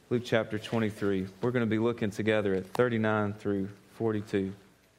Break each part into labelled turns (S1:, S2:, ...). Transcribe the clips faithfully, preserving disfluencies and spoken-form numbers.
S1: Luke chapter twenty-three. We're going to be looking together at thirty-nine through forty-two.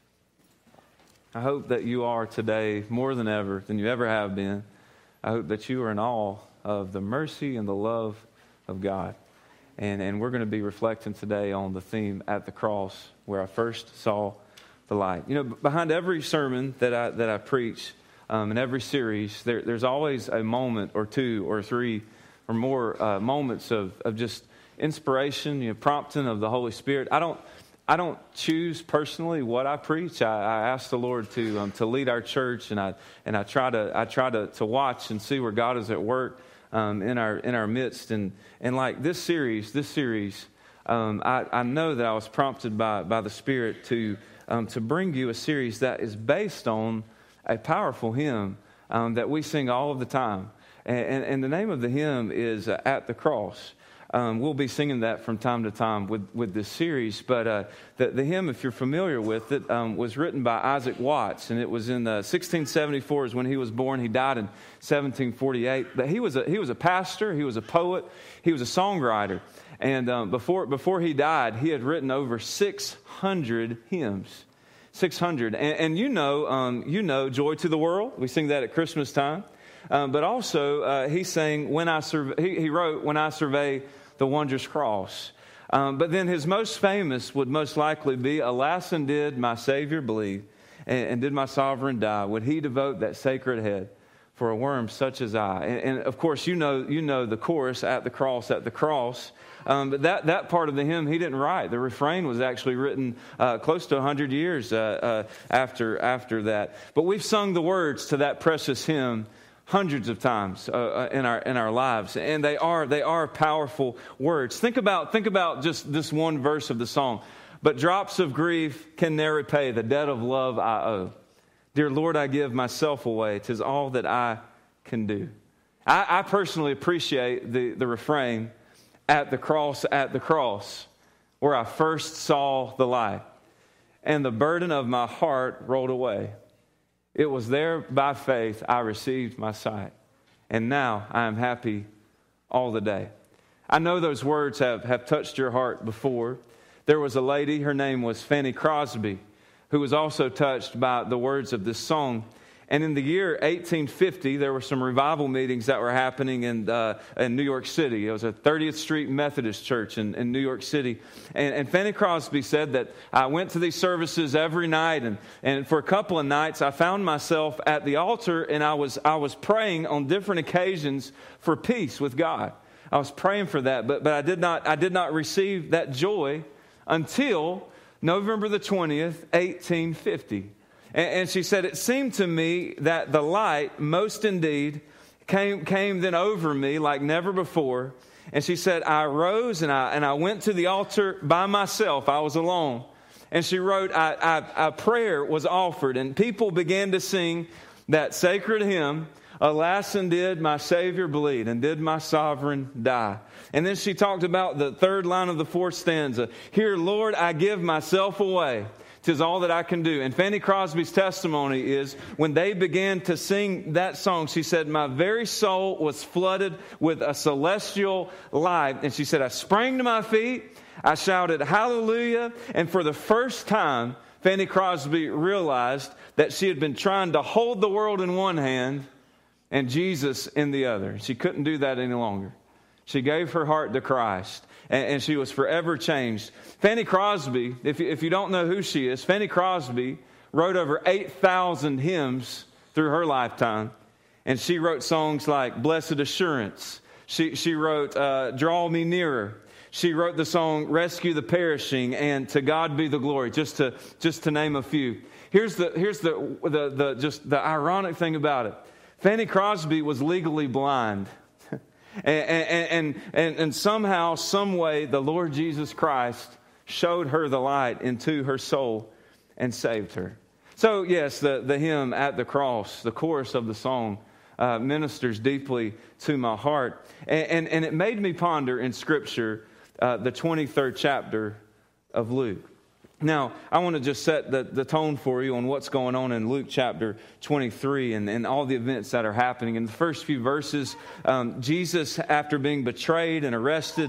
S1: I hope that you are today more than ever, than you ever have been. I hope that you are in awe of the mercy and the love of God. And, and we're going to be reflecting today on the theme at the cross, where I first saw the light. You know, behind every sermon that I that I preach, um, in every series, there, there's always a moment or two or three or more uh, moments of, of just inspiration, you know, prompting of the Holy Spirit. I don't I don't choose personally what I preach. I, I ask the Lord to um, to lead our church, and I and I try to I try to, to watch and see where God is at work um, in our in our midst. And and like this series, this series, um, I, I know that I was prompted by by the Spirit to um, to bring you a series that is based on a powerful hymn um, that we sing all of the time, and, and, and the name of the hymn is uh, "At the Cross." Um, we'll be singing that from time to time with, with this series. But uh, the, the hymn, if you're familiar with it, um, was written by Isaac Watts. And it was in uh, sixteen seventy-four is when he was born. He died in seventeen forty-eight. But he was a, he was a pastor. He was a poet. He was a songwriter. And um, before, before he died, he had written over six hundred hymns. six hundred. And, and you know, um, you know, Joy to the World. We sing that at Christmas time. Um, but also, uh, he sang, when I survey, he, he wrote, When I Survey the Wondrous Cross. Um, but then his most famous would most likely be, Alas, and did my Savior bleed, and, and did my Sovereign die? Would he devote that sacred head for a worm such as I? And, and of course, you know you know the chorus, At the Cross, at the Cross. Um, but that, that part of the hymn he didn't write. The refrain was actually written uh, close to one hundred years uh, uh, after, after that. But we've sung the words to that precious hymn hundreds of times uh, in our in our lives, and they are they are powerful words. Think about think about just this one verse of the song. But drops of grief can ne'er repay the debt of love I owe. Dear Lord, I give myself away. 'Tis all that I can do. I, I personally appreciate the the refrain, at the cross, at the cross, where I first saw the light, and the burden of my heart rolled away. It was there by faith I received my sight, and now I am happy all the day. I know those words have, have touched your heart before. There was a lady, her name was Fanny Crosby, who was also touched by the words of this song. And in the year eighteen fifty, there were some revival meetings that were happening in uh, in New York City. It was a thirtieth Street Methodist Church in, in New York City. And, and Fanny Crosby said that I went to these services every night, and, and for a couple of nights I found myself at the altar, and I was I was praying on different occasions for peace with God. I was praying for that, but but I did not I did not receive that joy until November the twentieth, eighteen fifty. And she said, it seemed to me that the light, most indeed, came came then over me like never before. And she said, I rose and I and I went to the altar by myself. I was alone. And she wrote, I, I, a prayer was offered, and people began to sing that sacred hymn, Alas, and did my Savior bleed, and did my Sovereign die? And then she talked about the third line of the fourth stanza, Here, Lord, I give myself away. 'Tis all that I can do. And Fanny Crosby's testimony is, when they began to sing that song, she said, my very soul was flooded with a celestial light. And she said, I sprang to my feet, I shouted, hallelujah. And for the first time, Fanny Crosby realized that she had been trying to hold the world in one hand and Jesus in the other. She couldn't do that any longer. She gave her heart to Christ, and, and she was forever changed. Fanny Crosby, if you, if you don't know who she is, Fanny Crosby wrote over eight thousand hymns through her lifetime. And she wrote songs like Blessed Assurance. She, she wrote uh, Draw Me Nearer. She wrote the song Rescue the Perishing and To God Be the Glory, just to just to name a few. Here's the here's the the, the just the ironic thing about it. Fanny Crosby was legally blind. And, and, and, and somehow, some way, the Lord Jesus Christ showed her the light into her soul and saved her. So, yes, the, the hymn At the Cross, the chorus of the song, uh, ministers deeply to my heart. And, and, and it made me ponder in Scripture uh, the twenty-third chapter of Luke. Now, I want to just set the, the tone for you on what's going on in Luke chapter twenty-three and, and all the events that are happening. In the first few verses, um, Jesus, after being betrayed and arrested,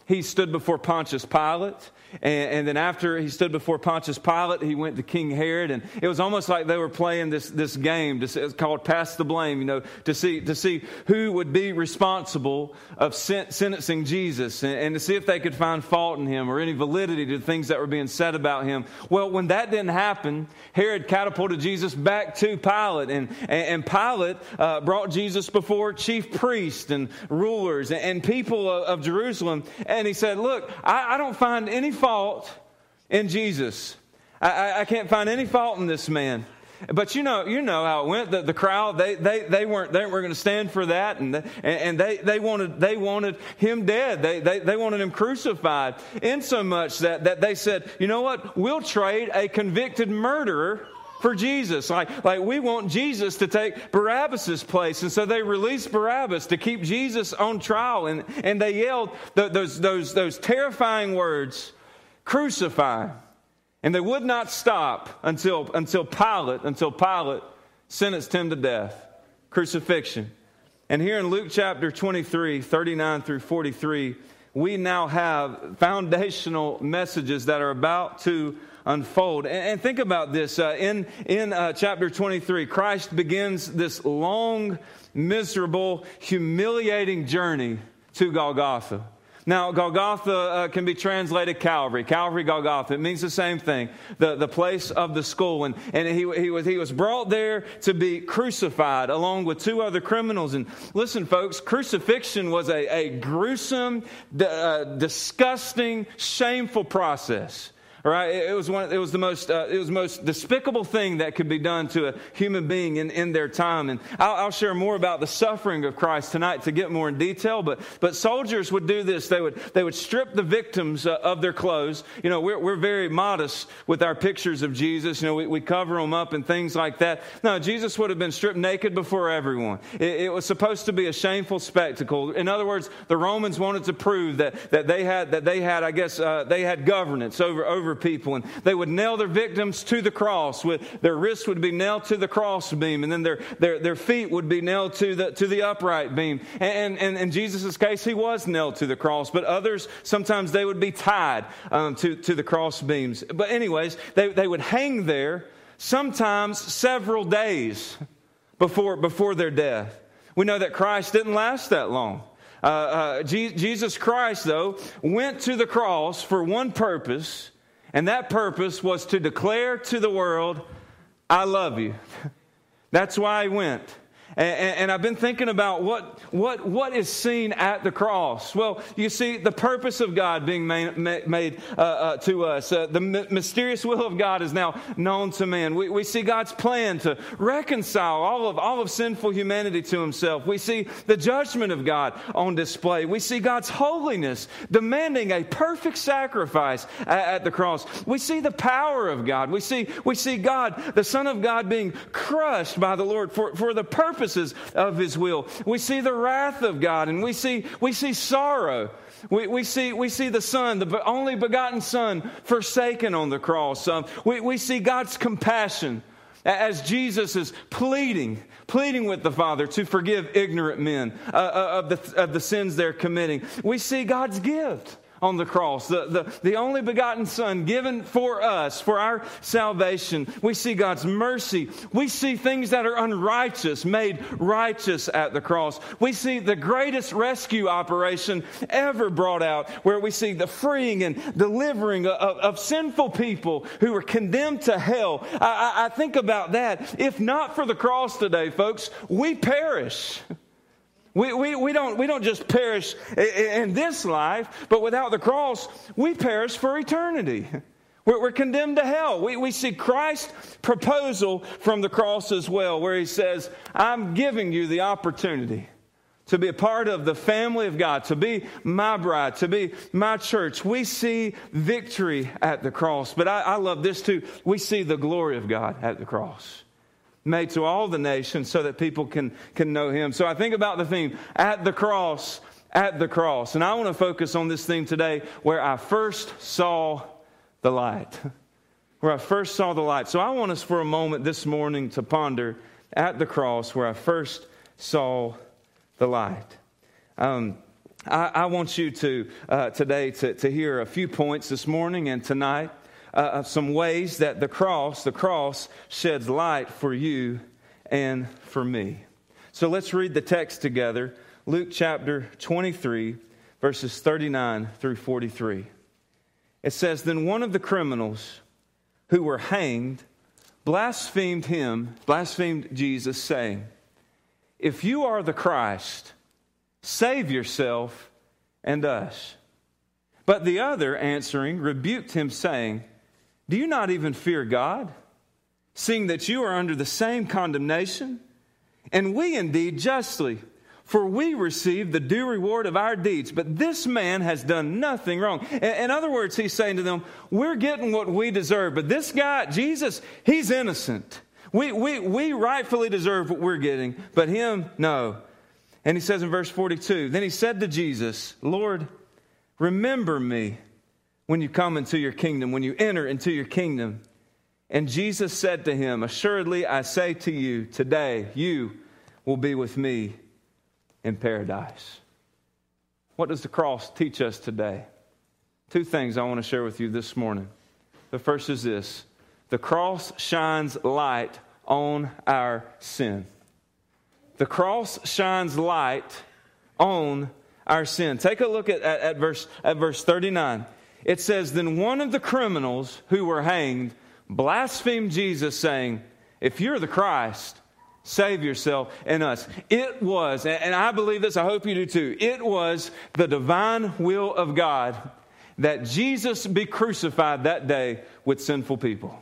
S1: he stood before Pontius Pilate. And, and then after he stood before Pontius Pilate, he went to King Herod. And it was almost like they were playing this, this game. It's called Pass the Blame, you know, to see to see who would be responsible of sen- sentencing Jesus and, and to see if they could find fault in him or any validity to the things that were being said about him. Well, when that didn't happen, Herod catapulted Jesus back to Pilate. And, and, and Pilate uh, brought Jesus before chief priests and rulers and, and people of, of Jerusalem. And he said, look, I, I don't find any fault in Jesus. I, I, I can't find any fault in this man. But you know, you know how it went. The, the crowd, they, they, they weren't they weren't going to stand for that, and they, and they, they wanted they wanted him dead. They, they they wanted him crucified. In so much that that they said, you know what? We'll trade a convicted murderer for Jesus. Like, like we want Jesus to take Barabbas' place. And so they released Barabbas to keep Jesus on trial. And, and they yelled th- those, those, those terrifying words, crucify. And they would not stop until, until Pilate, until Pilate sentenced him to death. Crucifixion. And here in Luke chapter twenty-three, thirty-nine through forty-three, we now have foundational messages that are about to unfold. And, and think about this. Uh, in in uh, chapter twenty-three, Christ begins this long, miserable, humiliating journey to Golgotha. Now, Golgotha uh, can be translated Calvary. Calvary, Golgotha. It means the same thing. The, the place of the skull. And, and he, he, was, he was brought there to be crucified along with two other criminals. And listen, folks, crucifixion was a, a gruesome, uh, disgusting, shameful process. Right? It was one. It was the most. Uh, it was the most despicable thing that could be done to a human being in, in their time. And I'll, I'll share more about the suffering of Christ tonight to get more in detail. But but soldiers would do this. They would they would strip the victims uh, of their clothes. You know, we're we're very modest with our pictures of Jesus. You know, we, we cover them up and things like that. No, Jesus would have been stripped naked before everyone. It, it was supposed to be a shameful spectacle. In other words, the Romans wanted to prove that that they had that they had I guess uh, they had governance over over people, and they would nail their victims to the cross. With their wrists would be nailed to the cross beam, and then their their, their feet would be nailed to the to the upright beam. And, and in Jesus' case, he was nailed to the cross, but others, sometimes they would be tied um, to, to the cross beams. But anyways, they, they would hang there sometimes several days before, before their death. We know that Christ didn't last that long. Uh, uh, G- Jesus Christ, though, went to the cross for one purpose, and that purpose was to declare to the world, I love you. That's why he went. And, and, and I've been thinking about what, what, what is seen at the cross. Well, you see, the purpose of God being made, made uh, uh, to us. Uh, the m- mysterious will of God is now known to man. We, we see God's plan to reconcile all of, all of sinful humanity to himself. We see the judgment of God on display. We see God's holiness demanding a perfect sacrifice at, at the cross. We see the power of God. We see, we see God, the Son of God, being crushed by the Lord for, for the purpose of his will. We see the wrath of God, and we see we see sorrow. We, we see we see the Son, the only begotten Son, forsaken on the cross. Um, we, we see God's compassion as Jesus is pleading, pleading with the Father to forgive ignorant men uh, of the of the sins they're committing. We see God's gift on the cross, the, the, the only begotten Son given for us, for our salvation. We see God's mercy. We see things that are unrighteous made righteous at the cross. We see the greatest rescue operation ever brought out, where we see the freeing and delivering of, of sinful people who were condemned to hell. I, I, I think about that. If not for the cross today, folks, we perish. We, we, we, don't, we don't just perish in this life, but without the cross, we perish for eternity. We're, we're condemned to hell. We, we see Christ's proposal from the cross as well, where he says, I'm giving you the opportunity to be a part of the family of God, to be my bride, to be my church. We see victory at the cross. But I, I love this too. We see the glory of God at the cross, made to all the nations so that people can, can know him. So I think about the theme, at the cross, at the cross. And I want to focus on this theme today, where I first saw the light. Where I first saw the light. So I want us for a moment this morning to ponder at the cross, where I first saw the light. Um, I, I want you to uh, today to, to hear a few points this morning and tonight uh, of some ways that the cross, the cross sheds light for you and for me. So let's read the text together. Luke chapter twenty-three, verses thirty-nine through forty-three. It says, "Then one of the criminals who were hanged blasphemed him, blasphemed Jesus, saying, 'If you are the Christ, save yourself and us.' But the other, answering, rebuked him, saying, 'Do you not even fear God, seeing that you are under the same condemnation? And we indeed justly, for we receive the due reward of our deeds. But this man has done nothing wrong.'" In other words, he's saying to them, we're getting what we deserve. But this guy, Jesus, he's innocent. We, we, we rightfully deserve what we're getting, but him, no. And he says in verse forty-two, "Then he said to Jesus, 'Lord, remember me when you come into your kingdom, when you enter into your kingdom.' And Jesus said to him, 'Assuredly, I say to you, today you will be with me in paradise.'" What does the cross teach us today? Two things I want to share with you this morning. The first is this: the cross shines light on our sin. The cross shines light on our sin. Take a look at, at, at, verse, at verse thirty-nine. It says, "Then one of the criminals who were hanged blasphemed Jesus, saying, 'If you're the Christ, save yourself and us.'" It was, and I believe this, I hope you do too, it was the divine will of God that Jesus be crucified that day with sinful people.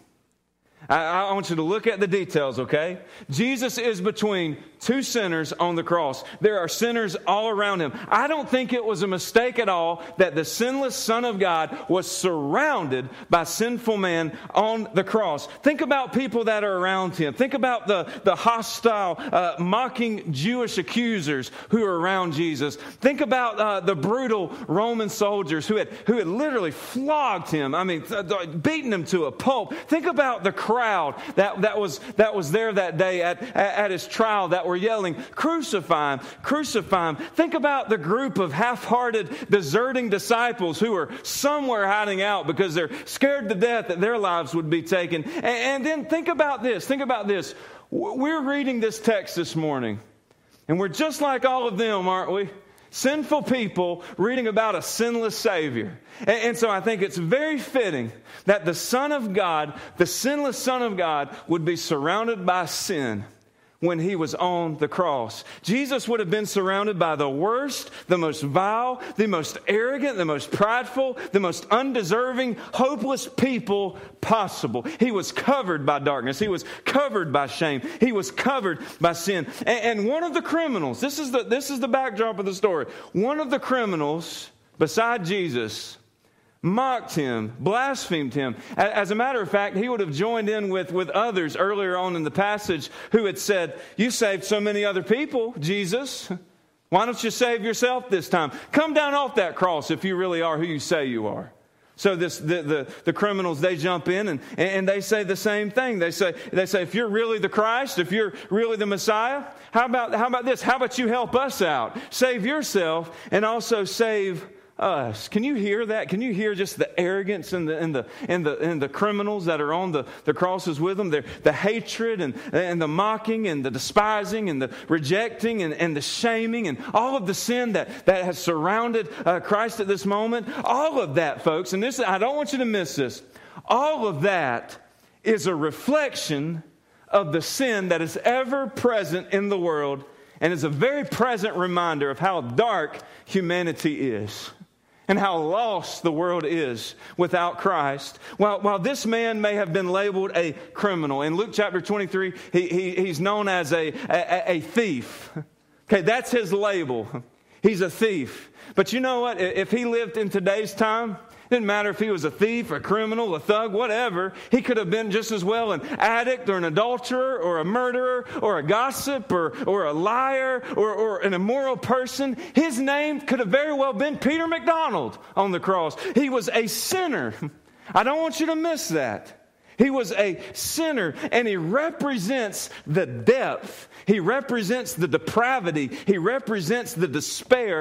S1: I, I want you to look at the details, okay? Jesus is between two sinners on the cross. There are sinners all around him. I don't think it was a mistake at all that the sinless Son of God was surrounded by sinful men on the cross. Think about people that are around him. Think about the, the hostile, uh, mocking Jewish accusers who are around Jesus. Think about uh, the brutal Roman soldiers who had, who had literally flogged him. I mean, beaten him to a pulp. Think about the crowd that, that, was, that was there that day at, at, at his trial that were yelling, "Crucify him, crucify him." Think about the group of half-hearted, deserting disciples who are somewhere hiding out because they're scared to death that their lives would be taken. And, and then think about this. Think about this. We're reading this text this morning, and we're just like all of them, aren't we? Sinful people reading about a sinless Savior. And, and so I think it's very fitting that the Son of God, the sinless Son of God, would be surrounded by sin when he was on the cross. Jesus would have been surrounded by the worst, the most vile, the most arrogant, the most prideful, the most undeserving, hopeless people possible. He was covered by darkness. He was covered by shame. He was covered by sin. And, and one of the criminals, this is the, this is the backdrop of the story. One of the criminals, beside Jesus, mocked him, blasphemed him. As a matter of fact, he would have joined in with, with others earlier on in the passage who had said, "You saved so many other people, Jesus. Why don't you save yourself this time? Come down off that cross if you really are who you say you are." So this, the, the, the criminals, they jump in and, and they say the same thing. They say, they say, "If you're really the Christ, if you're really the Messiah, how about, how about this? How about you help us out? Save yourself and also save us." Can you hear that? Can you hear just the arrogance and the and the and the and the criminals that are on the, the crosses with them? They're, the hatred and, and the mocking and the despising and the rejecting and, and the shaming and all of the sin that, that has surrounded uh, Christ at this moment. All of that, folks, and this I don't want you to miss this. All of that is a reflection of the sin that is ever present in the world, and is a very present reminder of how dark humanity is and how lost the world is without Christ. While, while this man may have been labeled a criminal, in Luke chapter twenty-three, he, he, he's known as a, a, a thief. Okay, that's his label. He's a thief. But you know what? If he lived in today's time, it didn't matter if he was a thief, a criminal, a thug, whatever. He could have been just as well an addict or an adulterer or a murderer or a gossip or, or a liar or, or an immoral person. His name could have very well been Peter McDonald on the cross. He was a sinner. I don't want you to miss that. He was a sinner, and he represents the depth. He represents the depravity. He represents the despair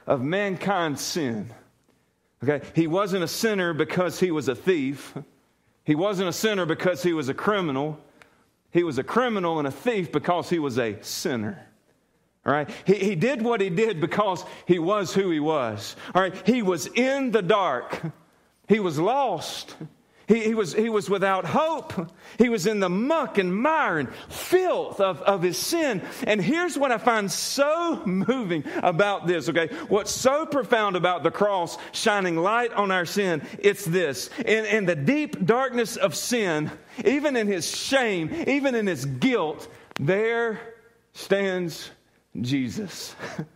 S1: of mankind's sin. Okay, he wasn't a sinner because he was a thief. He wasn't a sinner because he was a criminal. He was a criminal and a thief because he was a sinner. All right, he, he did what he did because he was who he was. All right, he was in the dark. He was lost. He, he was he was without hope. He was in the muck and mire and filth of, of his sin. And here's what I find so moving about this, okay? What's so profound about the cross shining light on our sin, it's this. In, in the deep darkness of sin, even in his shame, even in his guilt, there stands Jesus.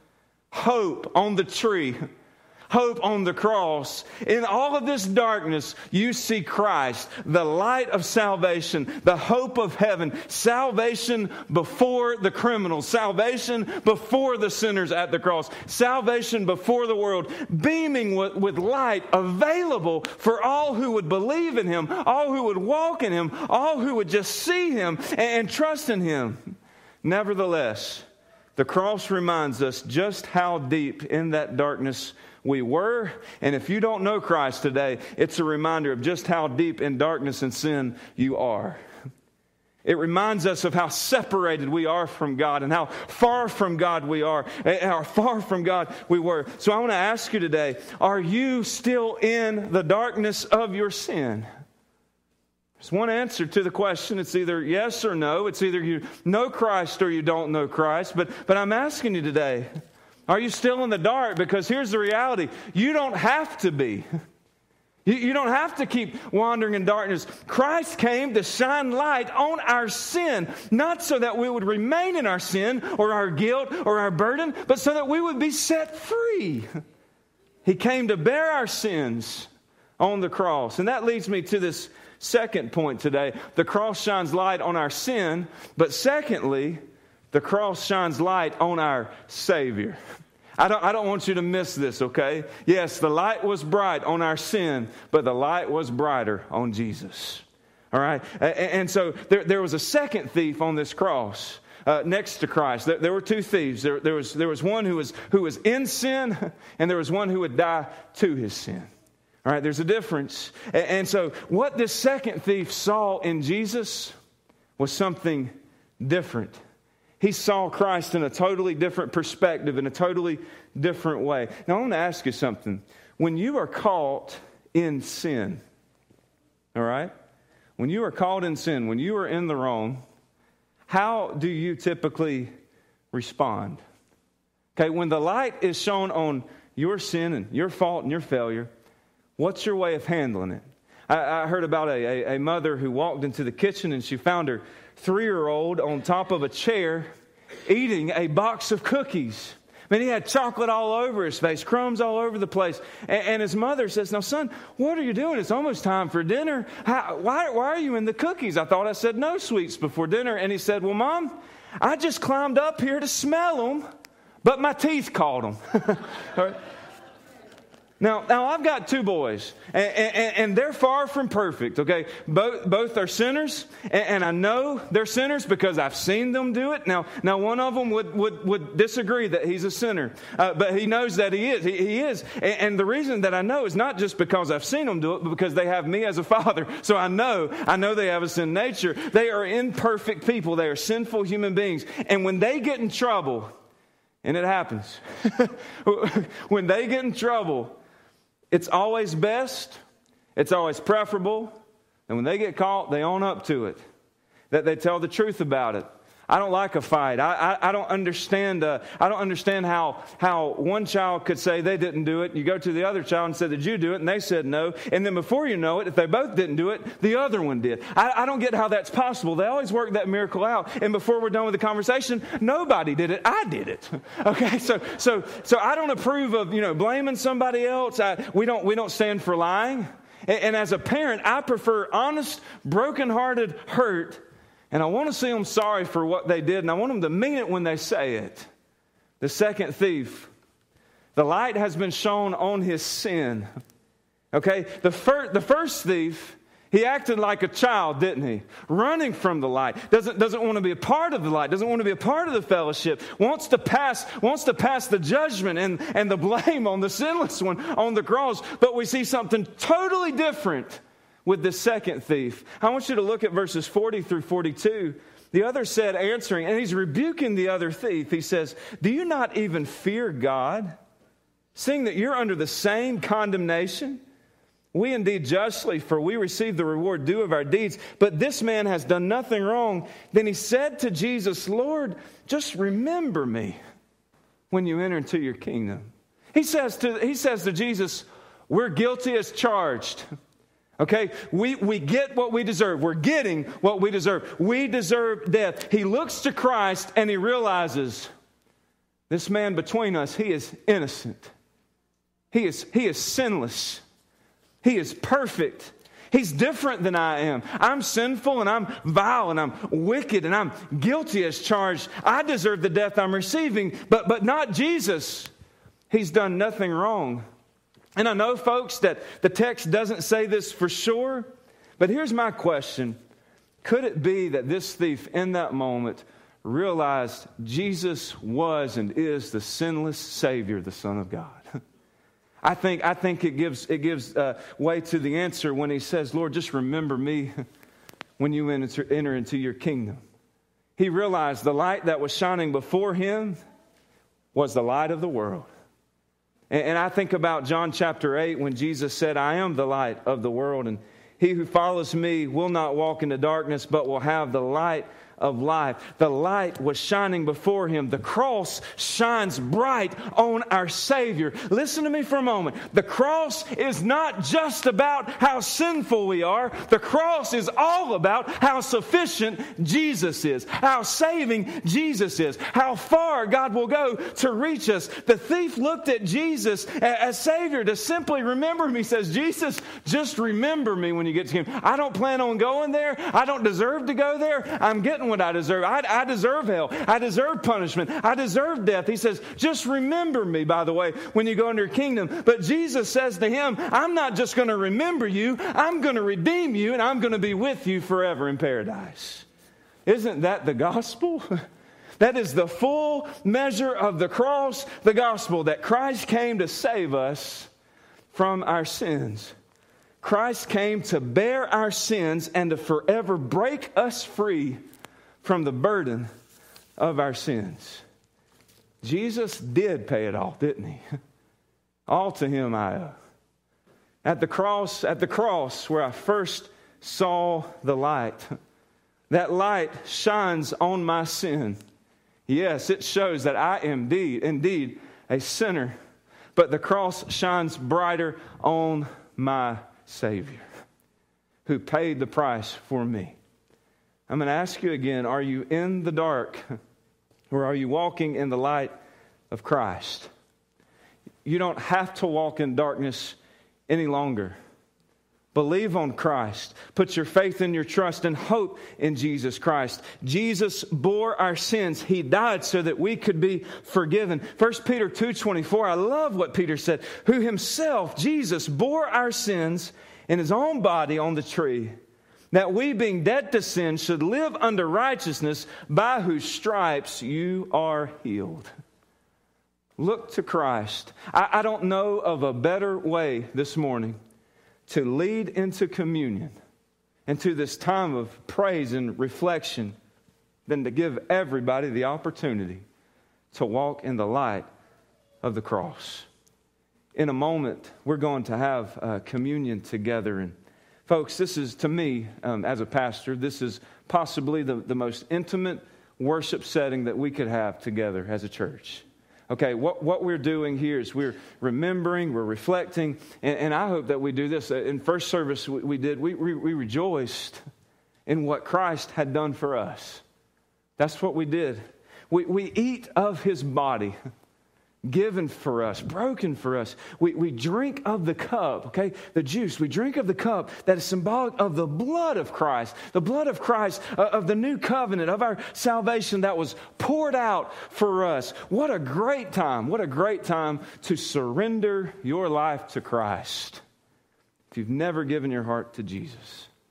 S1: Hope on the tree. Hope on the cross. In all of this darkness, you see Christ, the light of salvation, the hope of heaven, salvation before the criminals, salvation before the sinners at the cross, salvation before the world, beaming with, with light available for all who would believe in him, all who would walk in him, all who would just see him and, and trust in him. Nevertheless, the cross reminds us just how deep in that darkness we were. And if you don't know Christ today, it's a reminder of just how deep in darkness and sin you are. It reminds us of how separated we are from God and how far from God we are, and how far from God we were. So I want to ask you today, are you still in the darkness of your sin? There's one answer to the question. It's either yes or no. It's either you know Christ or you don't know Christ. But, but I'm asking you today, are you still in the dark? Because here's the reality. You don't have to be. You, you don't have to keep wandering in darkness. Christ came to shine light on our sin, not so that we would remain in our sin or our guilt or our burden, but so that we would be set free. He came to bear our sins on the cross. And that leads me to this second point today. The cross shines light on our sin, but secondly, the cross shines light on our Savior. I don't, I don't want you to miss this, okay? Yes, the light was bright on our sin, but the light was brighter on Jesus. All right? And, and so there, there was a second thief on this cross uh, next to Christ. There, there were two thieves. There, there, was, there was one who was, who was in sin, and there was one who would die to his sin. All right, there's a difference. And, and so what this second thief saw in Jesus was something different. He saw Christ in a totally different perspective, in a totally different way. Now, I want to ask you something. When you are caught in sin, all right? When you are caught in sin, when you are in the wrong, how do you typically respond? Okay, when the light is shown on your sin and your fault and your failure, what's your way of handling it? I, I heard about a, a, a mother who walked into the kitchen and she found her three-year-old on top of a chair eating a box of cookies. I mean, he had chocolate all over his face, crumbs all over the place. And, and his mother says, "Now, son, what are you doing? It's almost time for dinner. How, why, why are you in the cookies? I thought I said no sweets before dinner." And he said, "Well, Mom, I just climbed up here to smell them, but my teeth caught them." All right. Now, now I've got two boys, and, and, and they're far from perfect, okay? Both, both are sinners, and, and I know they're sinners because I've seen them do it. Now, now one of them would, would, would disagree that he's a sinner, uh, but he knows that he is. He, he is, and, and the reason that I know is not just because I've seen them do it, but because they have me as a father. So I know, I know they have a sin nature. They are imperfect people. They are sinful human beings, and when they get in trouble, and it happens, when they get in trouble, it's always best, it's always preferable, and when they get caught, they own up to it, that they tell the truth about it. I don't like a fight. I, I, I don't understand. Uh, I don't understand how how one child could say they didn't do it. You go to the other child and say, "Did you do it?" And they said no. And then before you know it, if they both didn't do it, the other one did. I, I don't get how that's possible. They always work that miracle out. And before we're done with the conversation, nobody did it. I did it. Okay, so so so I don't approve of you know blaming somebody else. I, we don't we don't stand for lying. And, and as a parent, I prefer honest, brokenhearted hurt. And I want to see them sorry for what they did, and I want them to mean it when they say it. The second thief, the light has been shown on his sin. Okay, the, fir- the first thief, He acted like a child, didn't he? Running from the light. Doesn't, doesn't want to be a part of the light. Doesn't want to be a part of the fellowship. Wants to pass, wants to pass the judgment and, and the blame on the sinless one on the cross. But we see something totally different with the second thief. I want you to look at verses forty through forty-two. The other said, answering, and he's rebuking the other thief. He says, do you not even fear God, seeing that you're under the same condemnation? We indeed justly, for we receive the reward due of our deeds. But this man has done nothing wrong. Then he said to Jesus, Lord, just remember me when you enter into your kingdom. He says to, he says to Jesus, we're guilty as charged. Okay, we, we get what we deserve. We're getting what we deserve. We deserve death. He looks to Christ and he realizes this man between us, he is innocent. He is, he is sinless. He is perfect. He's different than I am. I'm sinful and I'm vile and I'm wicked and I'm guilty as charged. I deserve the death I'm receiving, but, but not Jesus. He's done nothing wrong. And I know, folks, that the text doesn't say this for sure, but here's my question. Could it be that this thief in that moment realized Jesus was and is the sinless Savior, the Son of God? I think I think it gives it gives uh, way to the answer when he says, Lord, just remember me when you enter, enter into your kingdom. He realized the light that was shining before him was the light of the world. And, and I think about John chapter eight when Jesus said, I am the light of the world, and he who follows me will not walk into darkness, but will have the light of life. The light was shining before him. The cross shines bright on our Savior. Listen to me for a moment. The cross is not just about how sinful we are. The cross is all about how sufficient Jesus is, how saving Jesus is, how far God will go to reach us. The thief looked at Jesus as Savior to simply remember him. He says, Jesus, just remember me when you get to him. I don't plan on going there. I don't deserve to go there. I'm getting what I deserve. I, I deserve hell. I deserve punishment. I deserve death. He says, just remember me, by the way, when you go into your kingdom. But Jesus says to him, I'm not just going to remember you. I'm going to redeem you, and I'm going to be with you forever in paradise. Isn't that the gospel? That is the full measure of the cross, the gospel, that Christ came to save us from our sins. Christ came to bear our sins and to forever break us free from the burden of our sins. Jesus did pay it all, didn't he? All to him I owe. At the cross, at the cross where I first saw the light, that light shines on my sin. Yes, it shows that I am indeed, indeed a sinner, but the cross shines brighter on my Savior, who paid the price for me. I'm going to ask you again, are you in the dark or are you walking in the light of Christ? You don't have to walk in darkness any longer. Believe on Christ. Put your faith and your trust and hope in Jesus Christ. Jesus bore our sins. He died so that we could be forgiven. First Peter two twenty-four, I love what Peter said. Who himself, Jesus, bore our sins in his own body on the tree, that we, being dead to sin, should live unto righteousness, by whose stripes you are healed. Look to Christ. I, I don't know of a better way this morning to lead into communion and to this time of praise and reflection than to give everybody the opportunity to walk in the light of the cross. In a moment, we're going to have uh, communion together. And folks, this is, to me, um, as a pastor, this is possibly the, the most intimate worship setting that we could have together as a church. Okay, what, what we're doing here is we're remembering, we're reflecting, and, and I hope that we do this. In first service we, we did, we, we, we rejoiced in what Christ had done for us. That's what we did. We, we eat of his body, given for us, broken for us. We, we drink of the cup, okay, the juice. We drink of the cup that is symbolic of the blood of Christ, the blood of Christ, uh, of the new covenant, of our salvation that was poured out for us. What a great time, what a great time to surrender your life to Christ. If you've never given your heart to Jesus,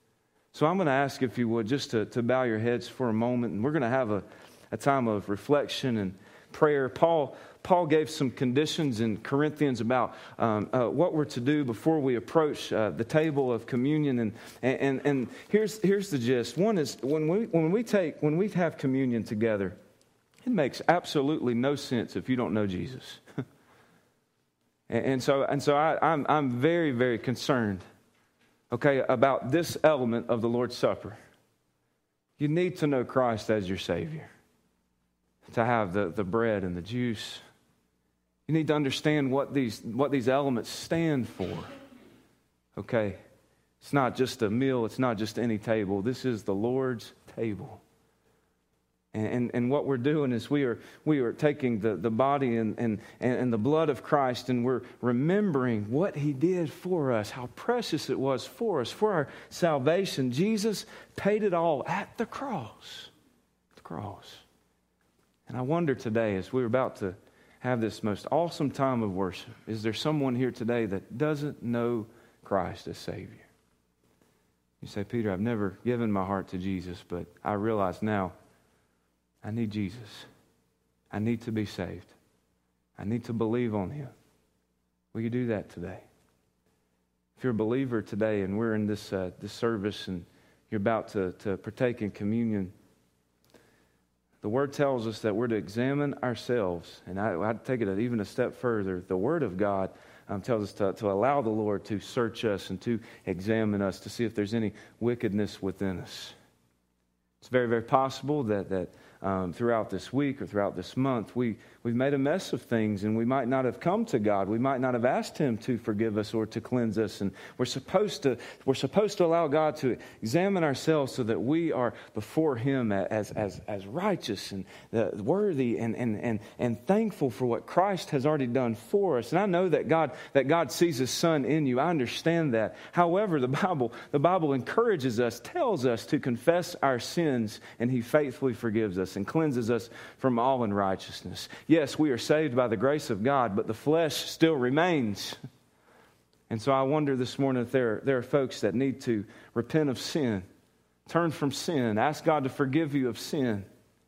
S1: So I'm going to ask, if you would, just to, to bow your heads for a moment, and we're going to have a, a time of reflection and prayer. Paul Paul gave some conditions in Corinthians about um, uh, what we're to do before we approach uh, the table of communion, and and and here's here's the gist. One is when we when we take when we have communion together, it makes absolutely no sense if you don't know Jesus. and, and so and so I, I'm I'm very very concerned, okay, about this element of the Lord's Supper. You need to know Christ as your Savior, to have the, the bread and the juice. You need to understand what these what these elements stand for. Okay? It's not just a meal, it's not just any table. This is the Lord's table. And and, and what we're doing is we are we are taking the, the body and, and, and the blood of Christ, and we're remembering what He did for us, how precious it was for us, for our salvation. Jesus paid it all at the cross. The cross. And I wonder today, as we're about to have this most awesome time of worship, is there someone here today that doesn't know Christ as Savior? You say, Peter, I've never given my heart to Jesus, but I realize now I need Jesus. I need to be saved. I need to believe on Him. Will you do that today? If you're a believer today and we're in this uh, this service and you're about to, to partake in communion, the Word tells us that we're to examine ourselves. And I, I'd take it even a step further. The Word of God um, tells us to, to allow the Lord to search us and to examine us to see if there's any wickedness within us. It's very, very possible that, that um, throughout this week or throughout this month, we, we've made a mess of things, and we might not have come to God. We might not have asked Him to forgive us or to cleanse us. And we're supposed to we're supposed to allow God to examine ourselves so that we are before Him as as as righteous and uh, worthy and, and and and thankful for what Christ has already done for us. And I know that God that God sees His Son in you. I understand that. However, the Bible the Bible encourages us, tells us to confess our sins, and He faithfully forgives us and cleanses us from all unrighteousness. Yes, we are saved by the grace of God, but the flesh still remains. And so I wonder this morning if there, there are folks that need to repent of sin, turn from sin, ask God to forgive you of sin.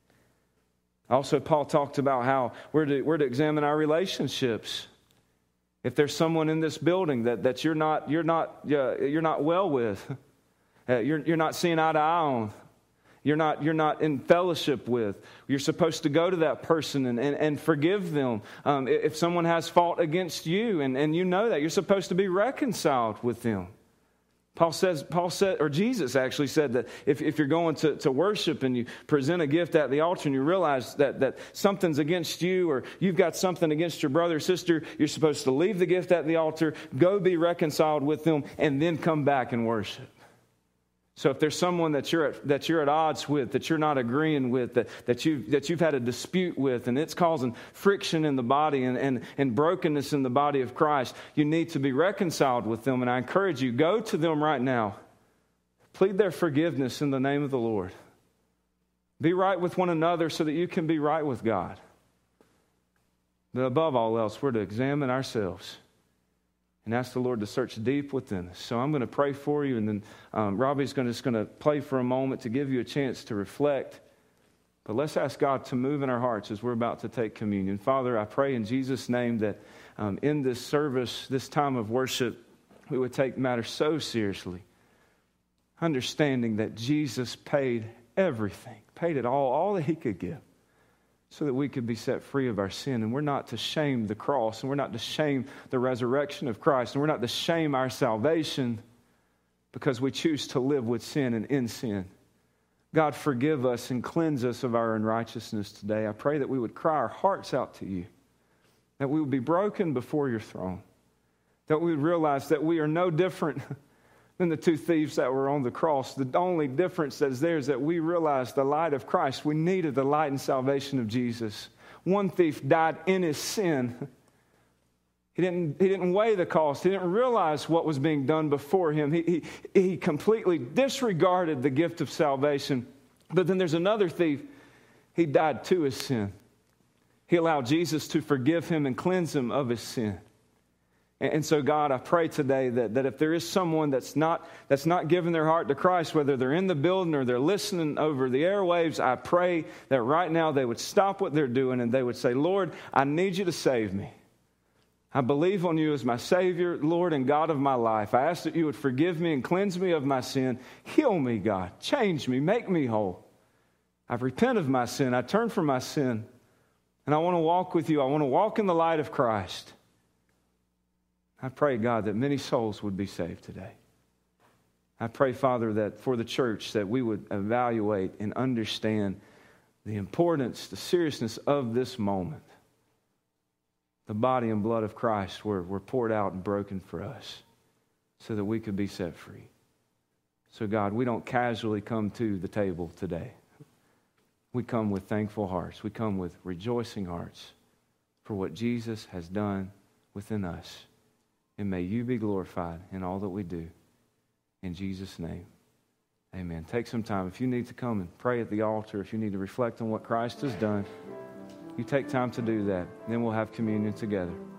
S1: Also, Paul talked about how we're to, we're to examine our relationships. If there's someone in this building that, that you're not you're not uh, you're not well with, uh, you're you're not seeing eye to eye on, You're not, you're not in fellowship with. You're supposed to go to that person and, and, and forgive them. Um, if someone has fault against you and, and you know that, you're supposed to be reconciled with them. Paul says, Paul said, or Jesus actually said that if, if you're going to, to worship and you present a gift at the altar and you realize that, that something's against you or you've got something against your brother or sister, you're supposed to leave the gift at the altar, go be reconciled with them, and then come back and worship. So if there's someone that you're at, that you're at odds with, that you're not agreeing with, that, that, you've, that you've had a dispute with, and it's causing friction in the body and, and, and brokenness in the body of Christ, you need to be reconciled with them. And I encourage you, go to them right now. Plead their forgiveness in the name of the Lord. Be right with one another so that you can be right with God. But above all else, we're to examine ourselves and ask the Lord to search deep within us. So I'm going to pray for you, and then um, Robbie's going to, just going to play for a moment to give you a chance to reflect. But let's ask God to move in our hearts as we're about to take communion. Father, I pray in Jesus' name that um, in this service, this time of worship, we would take matters so seriously, understanding that Jesus paid everything, paid it all, all that He could give, so that we could be set free of our sin. And we're not to shame the cross, and we're not to shame the resurrection of Christ, and we're not to shame our salvation because we choose to live with sin and in sin. God, forgive us and cleanse us of our unrighteousness today. I pray that we would cry our hearts out to you, that we would be broken before your throne, that we would realize that we are no different than the two thieves that were on the cross. The only difference that is there is that we realized the light of Christ. We needed the light and salvation of Jesus. One thief died in his sin. He didn't, he didn't weigh the cost. He didn't realize what was being done before him. He, he, he completely disregarded the gift of salvation. But then there's another thief. He died to his sin. He allowed Jesus to forgive him and cleanse him of his sin. And so, God, I pray today that, that if there is someone that's not, that's not giving their heart to Christ, whether they're in the building or they're listening over the airwaves, I pray that right now they would stop what they're doing and they would say, Lord, I need you to save me. I believe on you as my Savior, Lord, and God of my life. I ask that you would forgive me and cleanse me of my sin. Heal me, God. Change me. Make me whole. I repent of my sin. I turn from my sin. And I want to walk with you. I want to walk in the light of Christ. I pray, God, that many souls would be saved today. I pray, Father, that for the church that we would evaluate and understand the importance, the seriousness of this moment. The body and blood of Christ were, were poured out and broken for us so that we could be set free. So, God, we don't casually come to the table today. We come with thankful hearts. We come with rejoicing hearts for what Jesus has done within us. And may you be glorified in all that we do. In Jesus' name, amen. Take some time. If you need to come and pray at the altar, if you need to reflect on what Christ has done, you take time to do that. Then we'll have communion together.